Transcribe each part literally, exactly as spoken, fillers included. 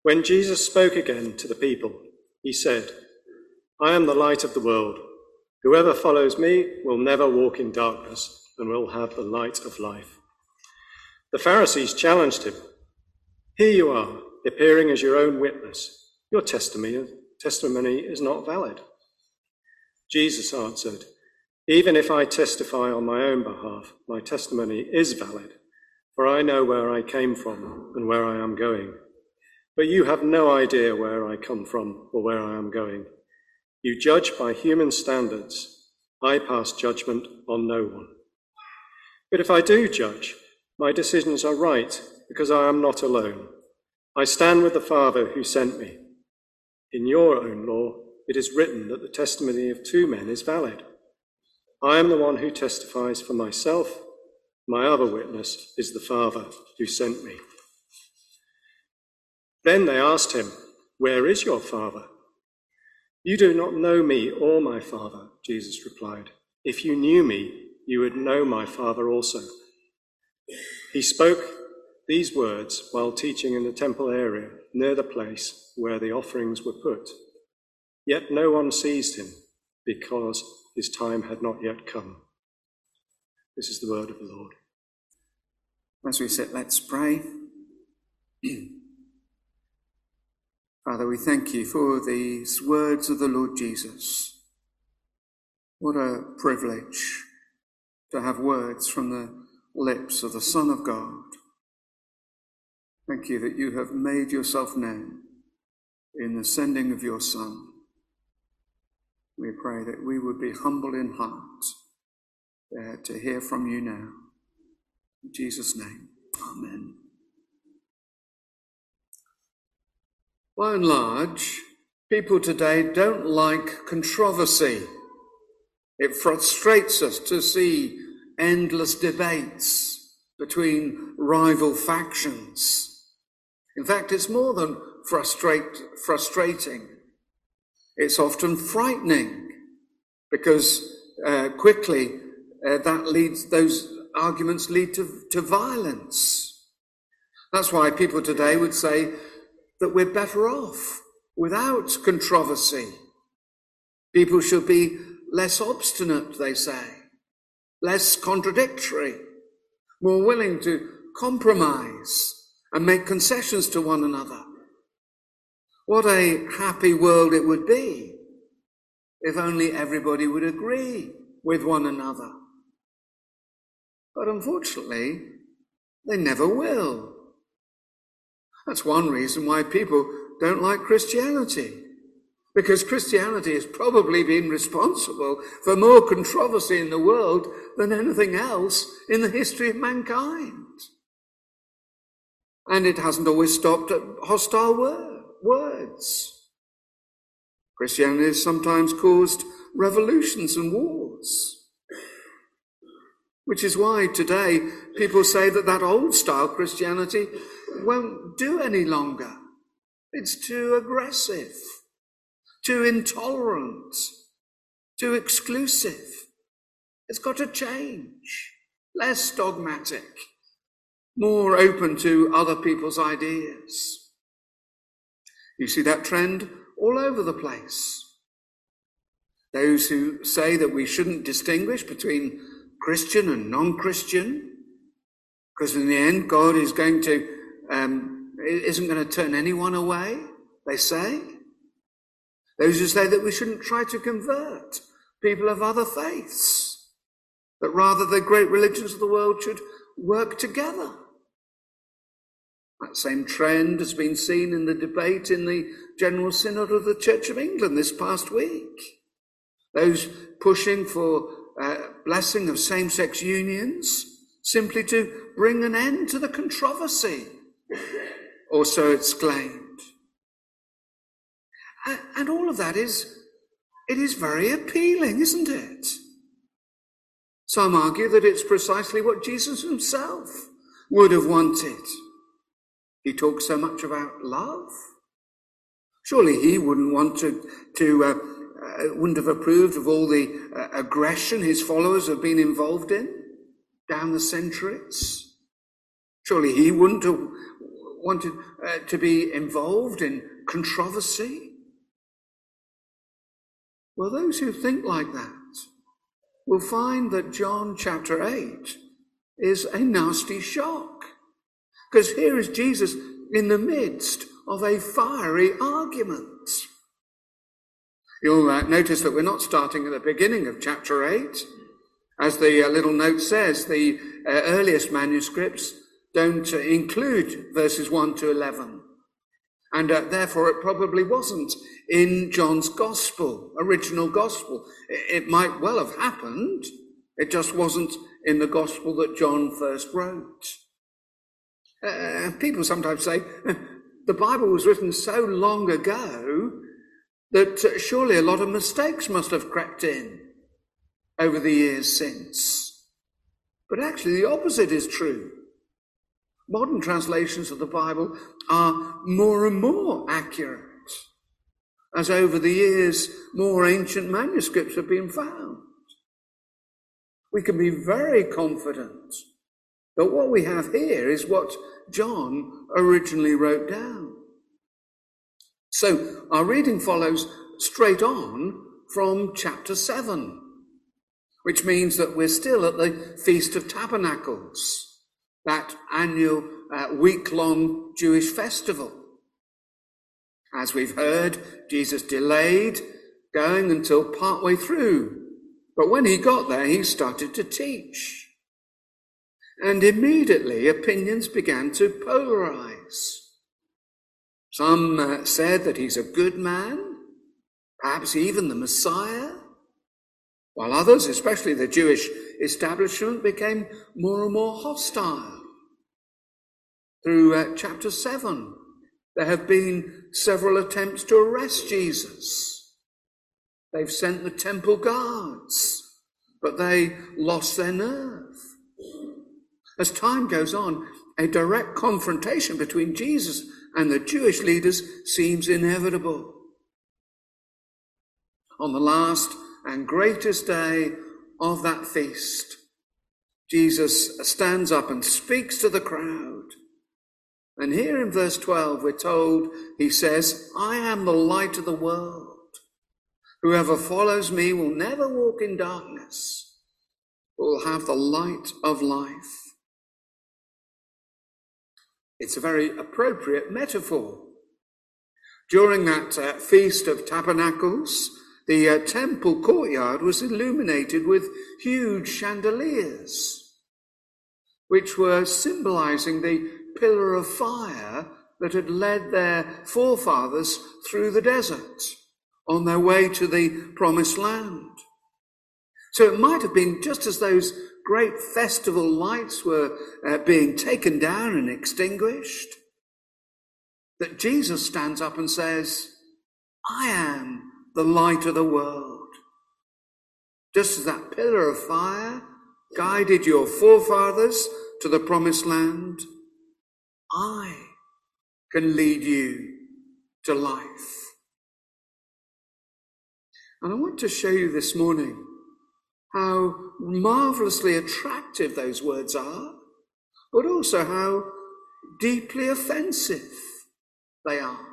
When Jesus spoke again to the people, he said, "I am the light of the world. Whoever follows me will never walk in darkness and will have the light of life." The Pharisees challenged him. "Here you are, appearing as your own witness. Your testimony, testimony is not valid." Jesus answered, "Even if I testify on my own behalf, my testimony is valid, for I know where I came from and where I am going. But you have no idea where I come from or where I am going. You judge by human standards. I pass judgment on no one. But if I do judge, my decisions are right because I am not alone. I stand with the Father who sent me. In your own law, it is written that the testimony of two men is valid. I am the one who testifies for myself. My other witness is the Father who sent me." Then they asked him, "Where is your Father?" "You do not know me or my Father," Jesus replied. "If you knew me, you would know my Father also." He spoke these words while teaching in the temple area near the place where the offerings were put. Yet no one seized him because his time had not yet come. This is the word of the Lord. As we sit, let's pray. Father, we thank you for these words of the Lord Jesus. What a privilege to have words from the lips of the Son of God. Thank you that you have made yourself known in the sending of your Son. We pray that we would be humble in heart uh, to hear from you now. In Jesus' name, amen. By and large, people today don't like controversy. It frustrates us to see endless debates between rival factions. In fact, it's more than frustrate, frustrating. It's often frightening because uh, quickly uh, that leads, those arguments lead to, to violence. That's why people today would say that we're better off without controversy. People should be less obstinate, they say, less contradictory, more willing to compromise and make concessions to one another. What a happy world it would be if only everybody would agree with one another. But unfortunately, they never will. That's one reason why people don't like Christianity, because Christianity has probably been responsible for more controversy in the world than anything else in the history of mankind. And it hasn't always stopped at hostile word, words. Christianity has sometimes caused revolutions and wars, which is why today people say that that old-style Christianity won't do any longer. It's too aggressive, too intolerant, too exclusive. It's got to change, less dogmatic, more open to other people's ideas. You see that trend all over the place. Those who say that we shouldn't distinguish between Christian and non-Christian, because in the end God is going to um, isn't going to turn anyone away, they say. Those who say that we shouldn't try to convert people of other faiths, that rather the great religions of the world should work together. That same trend has been seen in the debate in the General Synod of the Church of England this past week. Those pushing for uh, blessing of same-sex unions simply to bring an end to the controversy, or so it's claimed. And all of that is, it is very appealing, isn't it? Some argue that it's precisely what Jesus himself would have wanted. He talks so much about love. Surely he wouldn't want to, to uh, uh, wouldn't have approved of all the uh, aggression his followers have been involved in down the centuries. Surely he wouldn't have wanted uh, to be involved in controversy? Well, those who think like that will find that John chapter eight is a nasty shock. Because here is Jesus in the midst of a fiery argument. You'll uh, notice that we're not starting at the beginning of chapter eight. As the uh, little note says, the uh, earliest manuscripts don't uh, include verses one to eleven. And uh, therefore it probably wasn't in John's gospel, original gospel. It, it might well have happened. It just wasn't in the gospel that John first wrote. Uh, people sometimes say, the Bible was written so long ago that uh, surely a lot of mistakes must have crept in over the years since. But actually the opposite is true. Modern translations of the Bible are more and more accurate, as over the years more ancient manuscripts have been found. We can be very confident that what we have here is what John originally wrote down. So our reading follows straight on from chapter seven, which means that we're still at the Feast of Tabernacles, that annual uh, week-long Jewish festival. As we've heard, Jesus delayed going until partway through, but when he got there, he started to teach. And immediately opinions began to polarize. Some uh, said that he's a good man, perhaps even the Messiah, while others, especially the Jewish establishment, became more and more hostile. Through uh, chapter seven, there have been several attempts to arrest Jesus. They've sent the temple guards, but they lost their nerve. As time goes on, a direct confrontation between Jesus and the Jewish leaders seems inevitable. On the last and greatest day of that feast, Jesus stands up and speaks to the crowd. And here in verse twelve, we're told, he says, I am the light of the world. Whoever follows me will never walk in darkness, but will have the light of life. It's a very appropriate metaphor. During that uh, Feast of Tabernacles, the uh, temple courtyard was illuminated with huge chandeliers, which were symbolizing the pillar of fire that had led their forefathers through the desert on their way to the promised land. So it might have been just as those great festival lights were uh, being taken down and extinguished, that Jesus stands up and says, I am the light of the world. Just as that pillar of fire guided your forefathers to the promised land, I can lead you to life. And I want to show you this morning how marvelously attractive those words are, but also how deeply offensive they are.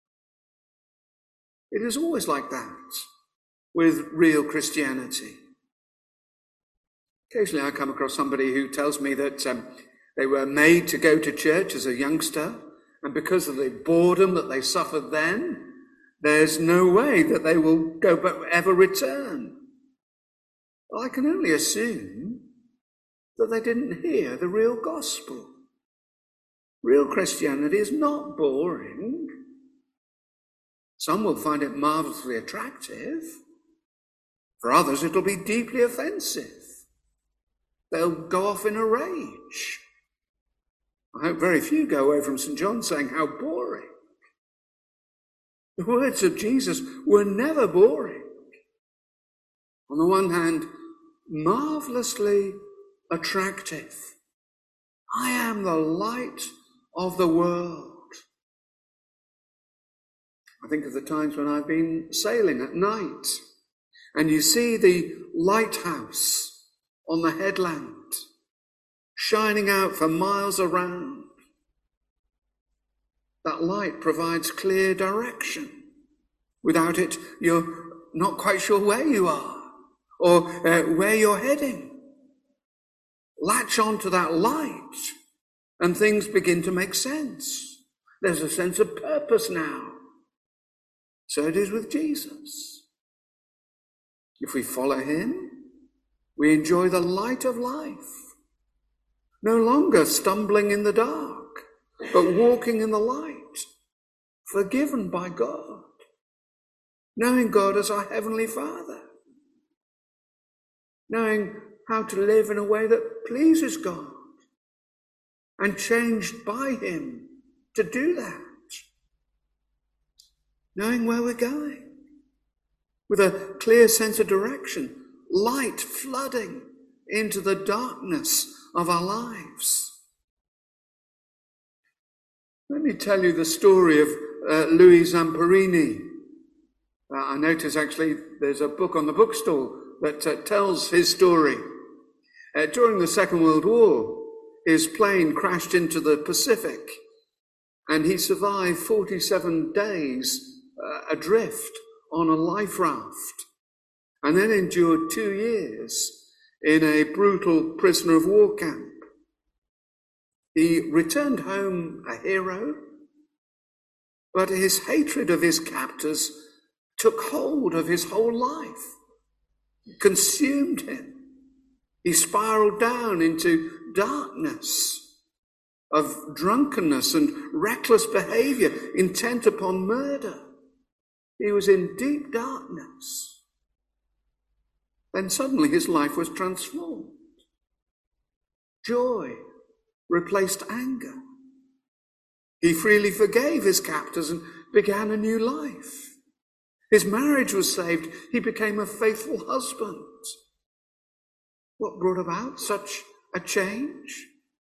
It is always like that with real Christianity. Occasionally I come across somebody who tells me that um, they were made to go to church as a youngster, and because of the boredom that they suffered then, there's no way that they will go but ever return. Well, I can only assume that they didn't hear the real gospel. Real Christianity is not boring. Some will find it marvelously attractive. For others, it'll be deeply offensive. They'll go off in a rage. I hope very few go away from Saint John saying, how boring. The words of Jesus were never boring. On the one hand, marvelously attractive. I am the light of the world. I think of the times when I've been sailing at night, and you see the lighthouse on the headland, shining out for miles around. That light provides clear direction. Without it, you're not quite sure where you are or uh, where you're heading. Latch onto that light and things begin to make sense. There's a sense of purpose now. So it is with Jesus. If we follow him, we enjoy the light of life. No longer stumbling in the dark, but walking in the light, forgiven by God, knowing God as our Heavenly Father, knowing how to live in a way that pleases God, and changed by him to do that, knowing where we're going, with a clear sense of direction, light flooding into the darkness of our lives. Let me tell you the story of uh, Louis Zamperini. Uh, I notice actually there's a book on the bookstall that uh, tells his story. Uh, during the Second World War, his plane crashed into the Pacific and he survived forty-seven days uh, adrift on a life raft and then endured two years in a brutal prisoner of war camp. He returned home a hero, but his hatred of his captors took hold of his whole life, consumed him. He spiraled down into darkness of drunkenness and reckless behavior, intent upon murder. He was in deep darkness. Then suddenly his life was transformed. Joy replaced anger. He freely forgave his captors and began a new life. His marriage was saved. He became a faithful husband. What brought about such a change?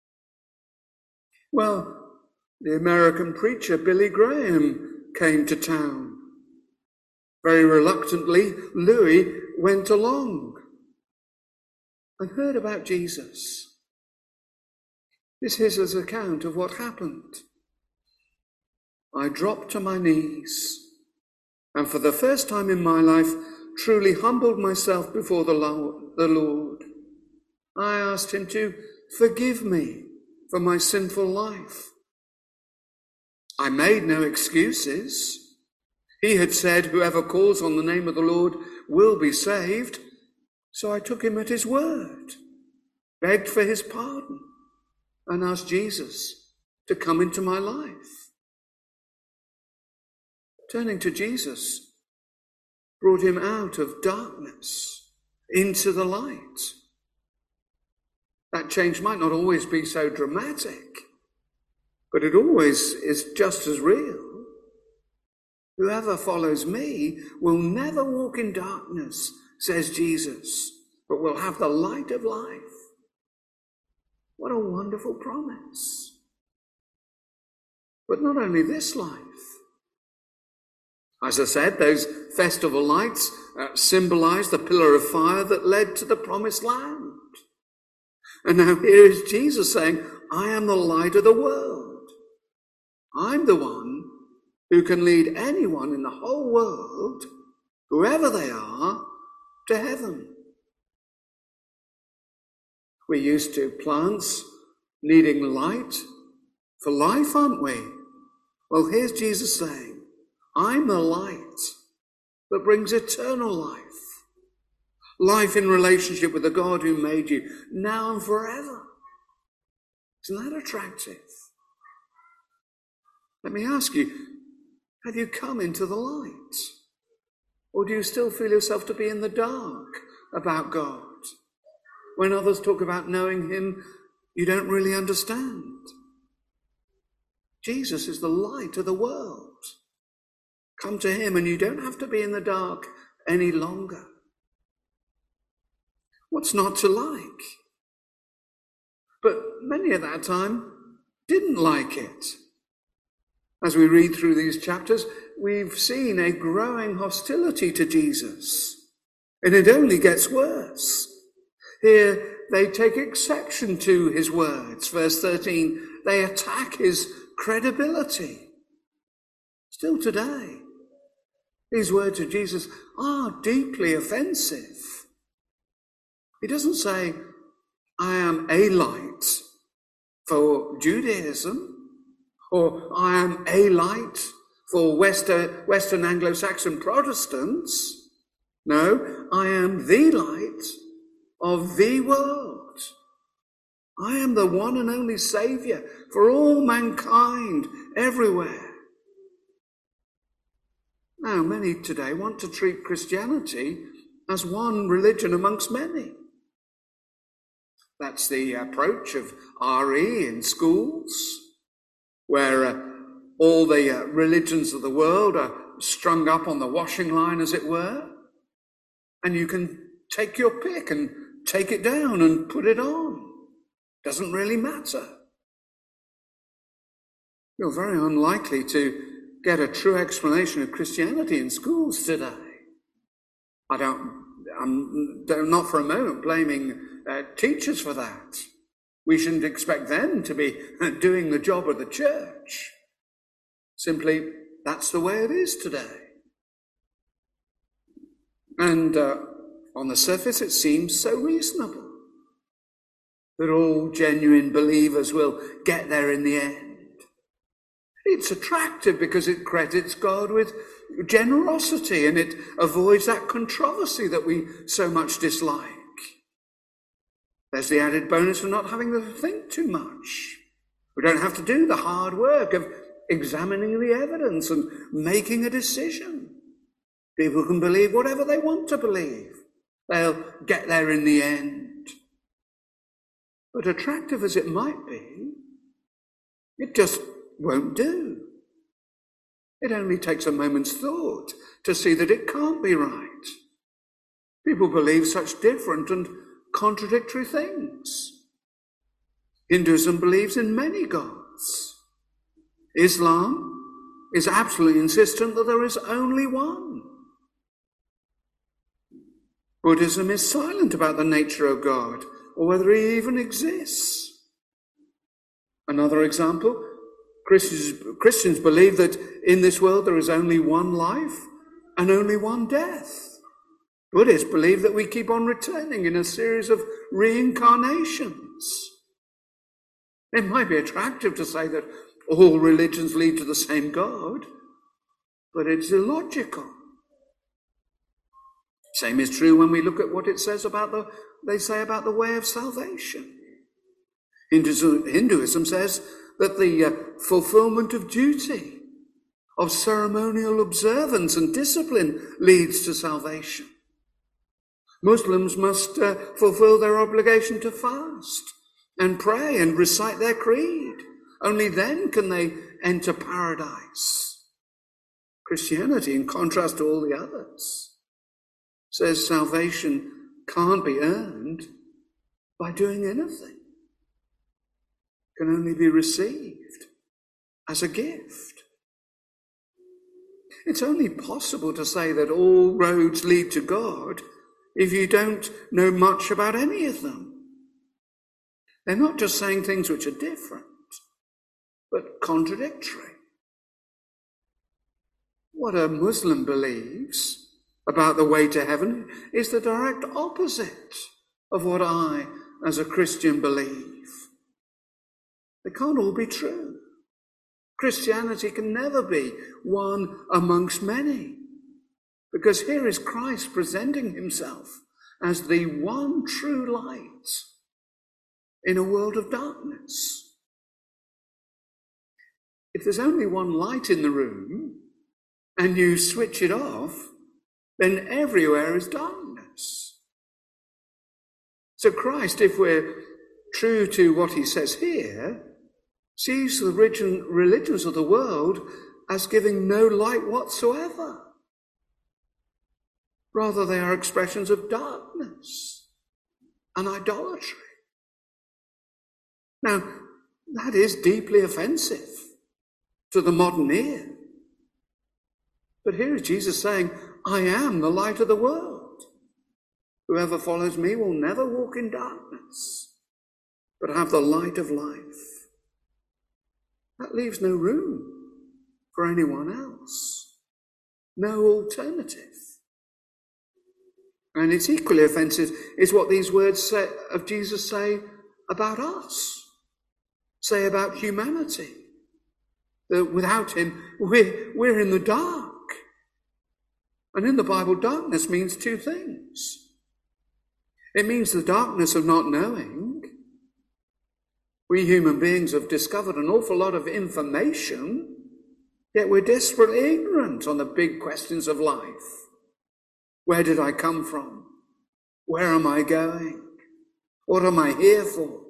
Well, the American preacher Billy Graham came to town. Very reluctantly, Louis went along and heard about Jesus. This is his account of what happened. I dropped to my knees and for the first time in my life truly humbled myself before the Lord. I asked him to forgive me for my sinful life. I made no excuses. He had said, whoever calls on the name of the Lord will be saved. So I took him at his word, begged for his pardon, and asked Jesus to come into my life. Turning to Jesus brought him out of darkness into the light. That change might not always be so dramatic, but it always is just as real. Whoever follows me will never walk in darkness, says Jesus, but will have the light of life. What a wonderful promise. But not only this life. As I said, those festival lights uh, symbolize the pillar of fire that led to the promised land. And now here is Jesus saying, I am the light of the world. I'm the one who can lead anyone in the whole world, whoever they are, to heaven. We're used to plants needing light for life, aren't we? Well, here's Jesus saying, I'm the light that brings eternal life. Life in relationship with the God who made you now and forever. Isn't that attractive? Let me ask you, have you come into the light? Or do you still feel yourself to be in the dark about God? When others talk about knowing him, you don't really understand. Jesus is the light of the world. Come to him and you don't have to be in the dark any longer. What's not to like? But many at that time didn't like it. As we read through these chapters, we've seen a growing hostility to Jesus. And it only gets worse. Here they take exception to his words. Verse thirteen, they attack his credibility. Still today, these words of Jesus are deeply offensive. He doesn't say, I am a light for Judaism, or I am a light for Western, Western Anglo-Saxon Protestants. No, I am the light of the world. I am the one and only Saviour for all mankind everywhere. Now, many today want to treat Christianity as one religion amongst many. That's the approach of R E in schools, where uh, all the uh, religions of the world are strung up on the washing line, as it were, and you can take your pick and take it down and put it on. Doesn't really matter. You're very unlikely to get a true explanation of Christianity in schools today. I don't, I'm not for a moment blaming uh, teachers for that. We shouldn't expect them to be doing the job of the church. Simply, that's the way it is today. And uh, on the surface, it seems so reasonable that all genuine believers will get there in the end. It's attractive because it credits God with generosity and it avoids that controversy that we so much dislike. There's the added bonus of not having to think too much. We don't have to do the hard work of examining the evidence and making a decision. People can believe whatever they want to believe. They'll get there in the end. But attractive as it might be, it just won't do. It only takes a moment's thought to see that it can't be right. People believe such different and contradictory things. Hinduism believes in many gods. Islam is absolutely insistent that there is only one. Buddhism is silent about the nature of God or whether he even exists. Another example, Christians, Christians believe that in this world there is only one life and only one death. Buddhists believe that we keep on returning in a series of reincarnations. It might be attractive to say that all religions lead to the same God, but it's illogical. Same is true when we look at what it says about the, they say about the way of salvation. Hinduism, Hinduism says that the uh, fulfillment of duty, of ceremonial observance and discipline leads to salvation. Muslims must uh, fulfill their obligation to fast and pray and recite their creed. Only then can they enter paradise. Christianity, in contrast to all the others, says salvation can't be earned by doing anything. It can only be received as a gift. It's only possible to say that all roads lead to God if you don't know much about any of them. They're not just saying things which are different, but contradictory. What a Muslim believes about the way to heaven is the direct opposite of what I, as a Christian, believe. They can't all be true. Christianity can never be one amongst many, because here is Christ presenting himself as the one true light in a world of darkness. If there's only one light in the room and you switch it off, then everywhere is darkness. So Christ, if we're true to what he says here, sees the religions of the world as giving no light whatsoever. Rather, they are expressions of darkness and idolatry. Now, that is deeply offensive to the modern ear. But here is Jesus saying, I am the light of the world. Whoever follows me will never walk in darkness, but have the light of life. That leaves no room for anyone else. No alternative. And it's equally offensive is what these words say, of Jesus say about us, say about humanity. That without him, we're, we're in the dark. And in the Bible, darkness means two things. It means the darkness of not knowing. We human beings have discovered an awful lot of information, yet we're desperately ignorant on the big questions of life. Where did I come from? Where am I going? What am I here for?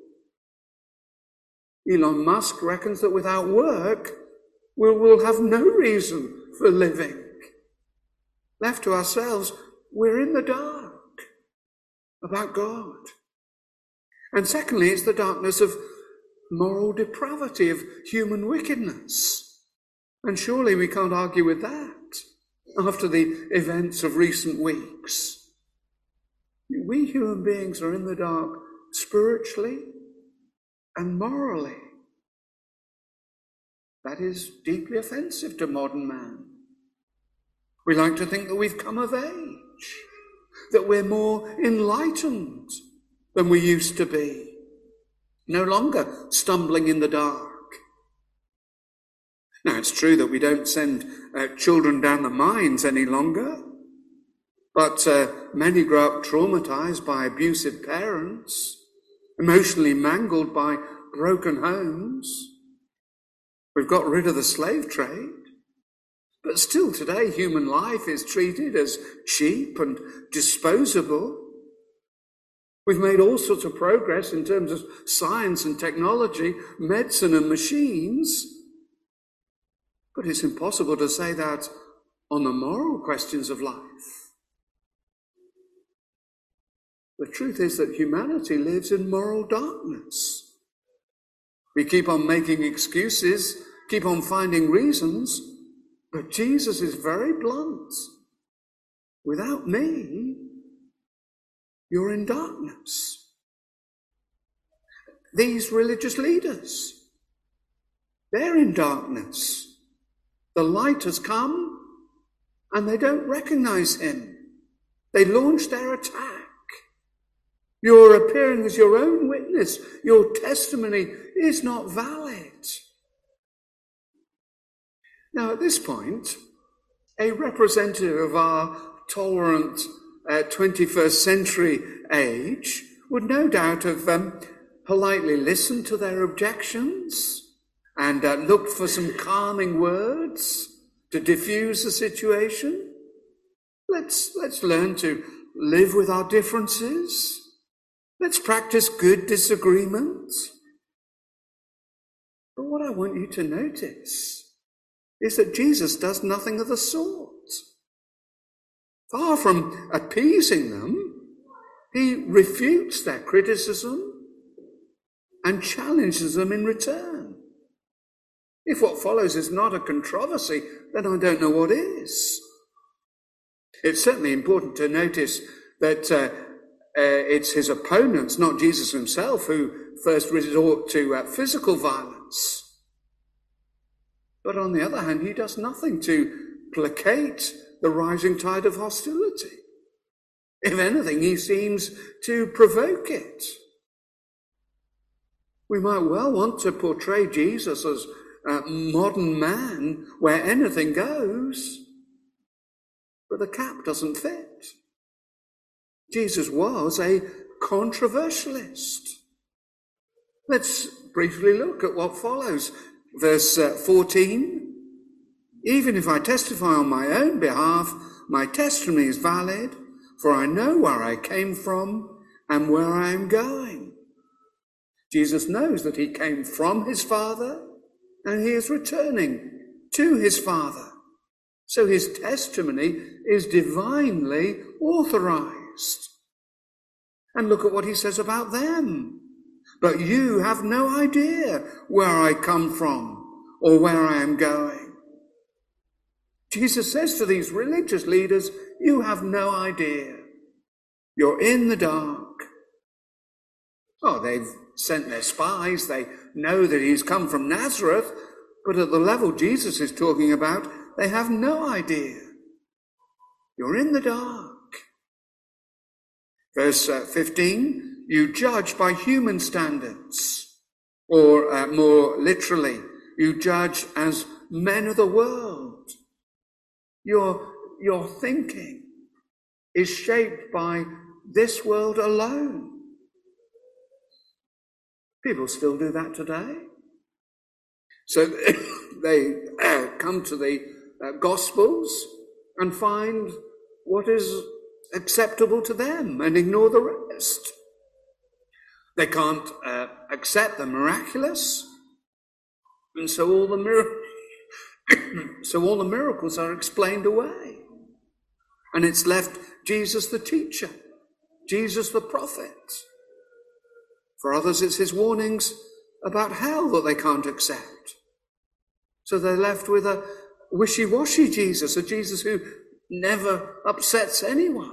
Elon Musk reckons that without work, we'll, we'll have no reason for living. Left to ourselves, we're in the dark about God. And secondly, it's the darkness of moral depravity, of human wickedness. And surely we can't argue with that after the events of recent weeks. We human beings are in the dark spiritually and morally. That is deeply offensive to modern man. We like to think that we've come of age, that we're more enlightened than we used to be, no longer stumbling in the dark. Now, it's true that we don't send uh, children down the mines any longer, but uh, many grow up traumatized by abusive parents, emotionally mangled by broken homes. We've got rid of the slave trade, but still today human life is treated as cheap and disposable. We've made all sorts of progress in terms of science and technology, medicine and machines, but it's impossible to say that on the moral questions of life. The truth is that humanity lives in moral darkness. We keep on making excuses, keep on finding reasons, but Jesus is very blunt. Without me, you're in darkness. These religious leaders, they're in darkness. The light has come and they don't recognize him. They launch their attack. You're appearing as your own witness. Your testimony is not valid. Now, at this point, a representative of our tolerant uh, twenty-first century age would no doubt have um, politely listened to their objections and uh, looked for some calming words to diffuse the situation. Let's, let's learn to live with our differences. Let's practice good disagreement. But what I want you to notice is that Jesus does nothing of the sort. Far from appeasing them, he refutes their criticism and challenges them in return. If what follows is not a controversy, then I don't know what is. It's certainly important to notice that uh, uh, it's his opponents, not Jesus himself, who first resort to uh, physical violence. But on the other hand, he does nothing to placate the rising tide of hostility. If anything, he seems to provoke it. We might well want to portray Jesus as a modern man where anything goes, but the cap doesn't fit. Jesus was a controversialist. Let's briefly look at what follows. Verse uh, fourteen, even if I testify on my own behalf, my testimony is valid, for I know where I came from and where I am going. Jesus knows that he came from his Father and he is returning to his Father. So his testimony is divinely authorized. And look at what he says about them. But you have no idea where I come from or where I am going. Jesus says to these religious leaders, you have no idea. You're in the dark. Oh, they've sent their spies. They know that he's come from Nazareth. But at the level Jesus is talking about, they have no idea. You're in the dark. Verse uh, fifteen, you judge by human standards, or uh, more literally, you judge as men of the world. Your, your thinking is shaped by this world alone. People still do that today. So they uh, come to the uh, Gospels and find what is acceptable to them and ignore the rest. They can't uh, accept the miraculous, and so all the mir- so all the miracles are explained away, and it's left Jesus the teacher, Jesus the prophet. For others, it's his warnings about hell that they can't accept. So they're left with a wishy-washy Jesus, a Jesus who never upsets anyone.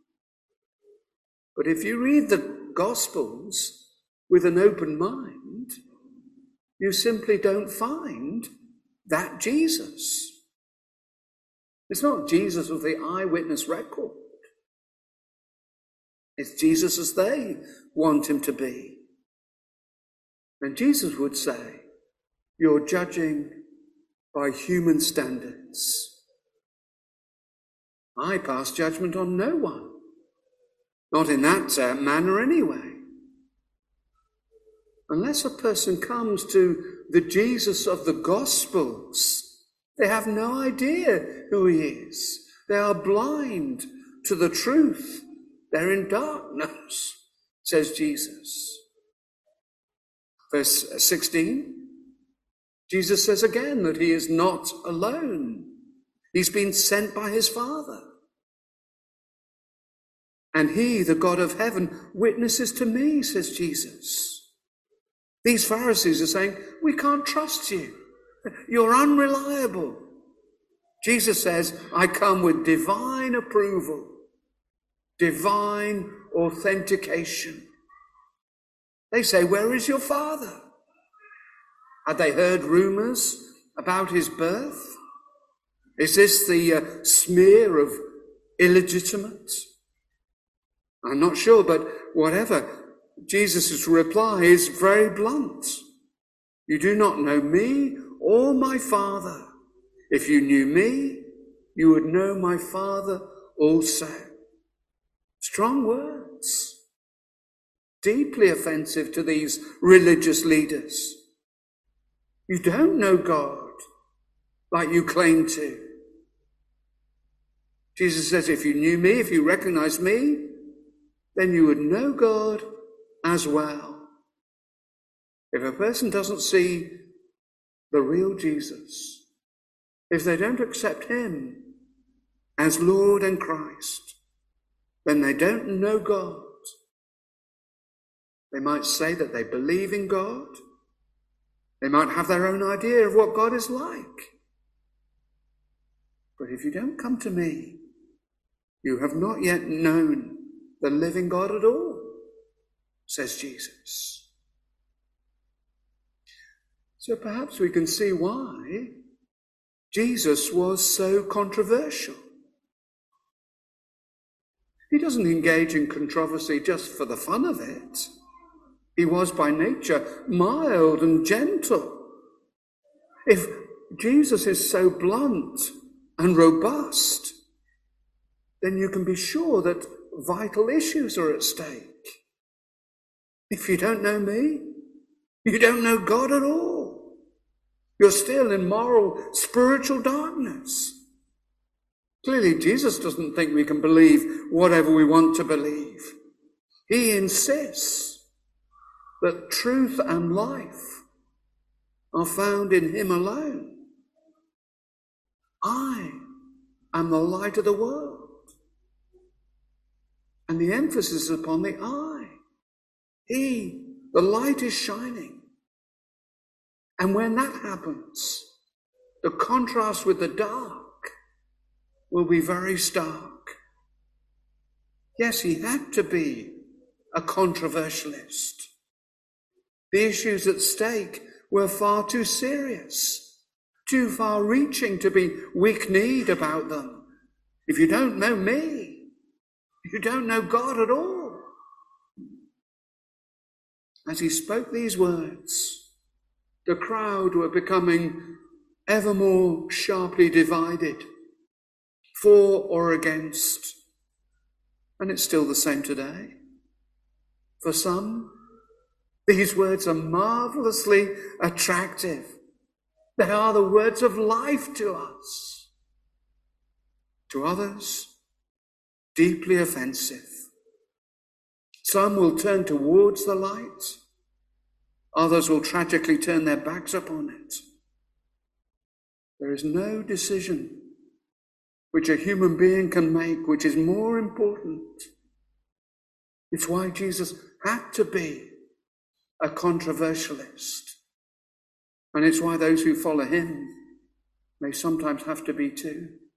But if you read the Gospels with an open mind, you simply don't find that Jesus. It's not Jesus of the eyewitness record. It's Jesus as they want him to be. And Jesus would say, you're judging by human standards. I pass judgment on no one. Not in that uh, manner anyway. Unless a person comes to the Jesus of the Gospels, they have no idea who he is. They are blind to the truth. They're in darkness, says Jesus. Verse sixteen, Jesus says again that he is not alone. He's been sent by his Father. And he, the God of heaven, witnesses to me, says Jesus. These Pharisees are saying, we can't trust you. You're unreliable. Jesus says, I come with divine approval, divine authentication. They say, where is your father? Had they heard rumors about his birth? Is this the uh, smear of illegitimate? I'm not sure, but whatever, Jesus' reply is very blunt. You do not know me or my Father. If you knew me, you would know my Father also. Strong words. Deeply offensive to these religious leaders. You don't know God like you claim to. Jesus says, if you knew me, if you recognized me, then you would know God as well. If a person doesn't see the real Jesus, if they don't accept him as Lord and Christ, then they don't know God. They might say that they believe in God. They might have their own idea of what God is like. But if you don't come to me, you have not yet known the living God at all, says Jesus. So perhaps we can see why Jesus was so controversial. He doesn't engage in controversy just for the fun of it. He was by nature mild and gentle. If Jesus is so blunt and robust, then you can be sure that vital issues are at stake. If you don't know me, you don't know God at all. You're still in moral, spiritual darkness. Clearly, Jesus doesn't think we can believe whatever we want to believe. He insists that truth and life are found in him alone. I am the light of the world. And the emphasis is upon the I. He, the light is shining. And when that happens, the contrast with the dark will be very stark. Yes, he had to be a controversialist. The issues at stake were far too serious too far-reaching to be weak-kneed about them. If you don't know me, you don't know God at all. As he spoke these words, the crowd were becoming ever more sharply divided, for or against. And it's still the same today. For some, these words are marvelously attractive. They are the words of life to us. To others, deeply offensive. Some will turn towards the light. Others will tragically turn their backs upon it. There is no decision which a human being can make which is more important. It's why Jesus had to be a controversialist. And it's why those who follow him may sometimes have to be too.